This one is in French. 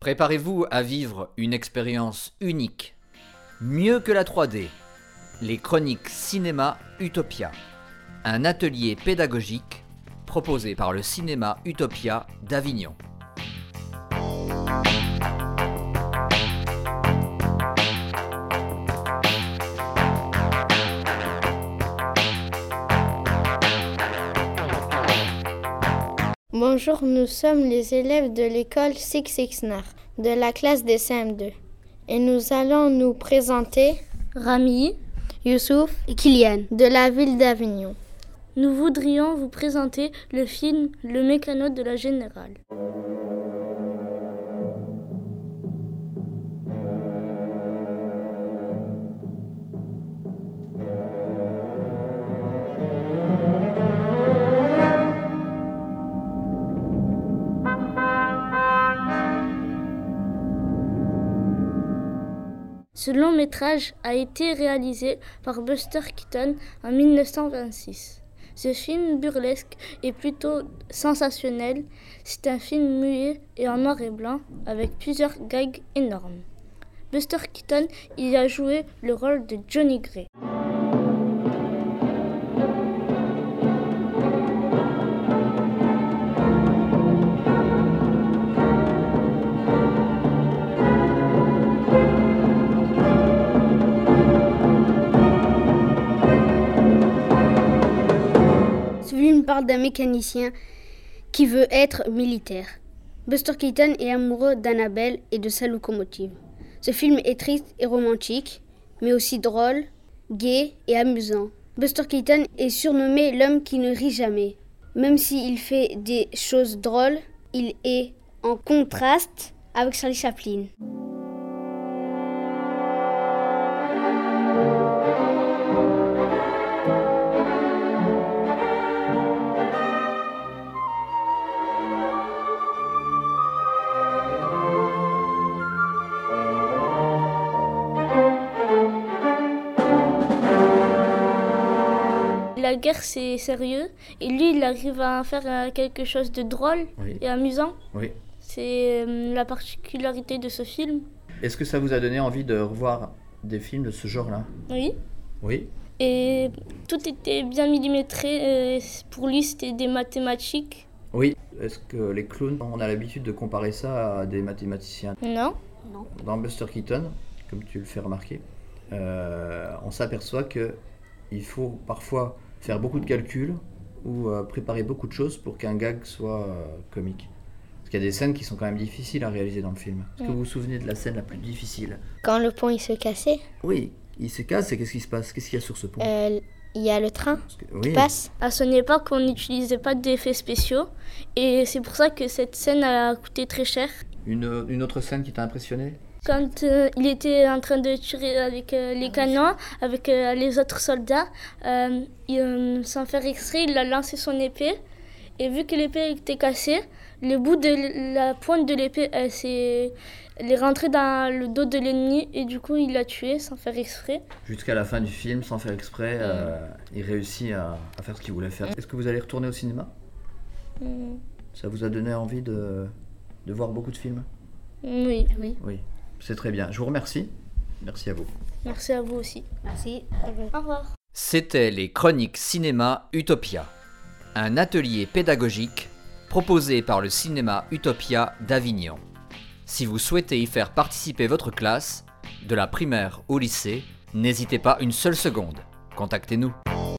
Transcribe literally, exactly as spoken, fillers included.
Préparez-vous à vivre une expérience unique, mieux que la trois D, les chroniques cinéma Utopia, un atelier pédagogique proposé par le cinéma Utopia d'Avignon. Bonjour, nous sommes les élèves de l'école Six Ixnar, de la classe des C M deux. Et nous allons nous présenter Rami, Youssouf et Kylian de la ville d'Avignon. Nous voudrions vous présenter le film Le Mécano de la Générale. Ce long métrage a été réalisé par Buster Keaton en mille neuf cent vingt-six. Ce film burlesque est plutôt sensationnel. C'est un film muet et en noir et blanc avec plusieurs gags énormes. Buster Keaton y a joué le rôle de Johnny Gray. Ce film parle d'un mécanicien qui veut être militaire. Buster Keaton est amoureux d'Annabelle et de sa locomotive. Ce film est triste et romantique, mais aussi drôle, gai et amusant. Buster Keaton est surnommé l'homme qui ne rit jamais. Même s'il fait des choses drôles, il est en contraste avec Charlie Chaplin. La guerre, c'est sérieux, et lui, il arrive à faire euh, quelque chose de drôle Oui. et amusant. Oui. C'est euh, la particularité de ce film. Est-ce que ça vous a donné envie de revoir des films de ce genre-là ? Oui. Oui. Et tout était bien millimétré. euh, Pour lui, c'était des mathématiques. Oui. Est-ce que les clowns, on a l'habitude de comparer ça à des mathématiciens ? Non. Dans Buster Keaton, comme tu le fais remarquer, euh, on s'aperçoit qu'il faut parfois faire beaucoup de calculs ou euh, préparer beaucoup de choses pour qu'un gag soit euh, comique. Parce qu'il y a des scènes qui sont quand même difficiles à réaliser dans le film. Est-ce que vous vous souvenez de la scène la plus difficile ? Quand le pont il se cassait, Oui, il se casse et qu'est-ce qui se passe ? Qu'est-ce qu'il y a sur ce pont ? euh, il y a le train Parce que- qui oui. passe. À son époque, on n'utilisait pas d'effets spéciaux. Et c'est pour ça que cette scène a coûté très cher. Une, une autre scène qui t'a impressionné ? Quand euh, il était en train de tirer avec euh, les canons, avec euh, les autres soldats, euh, il, euh, sans faire exprès, il a lancé son épée. Et vu que l'épée était cassée, le bout de la pointe de l'épée, elle, s'est, elle est rentrée dans le dos de l'ennemi et du coup, il l'a tué sans faire exprès. Jusqu'à la fin du film, sans faire exprès, euh, il réussit à, à faire ce qu'il voulait faire. Est-ce que vous allez retourner au cinéma ? Mm. Ça vous a donné envie de, de voir beaucoup de films ? Oui, Oui, c'est très bien. Je vous remercie. Merci à vous. merci à vous aussi. Merci. Au revoir. C'était les chroniques cinéma Utopia, un atelier pédagogique proposé par le cinéma Utopia d'Avignon. Si vous souhaitez y faire participer votre classe, de la primaire au lycée, n'hésitez pas une seule seconde. Contactez-nous.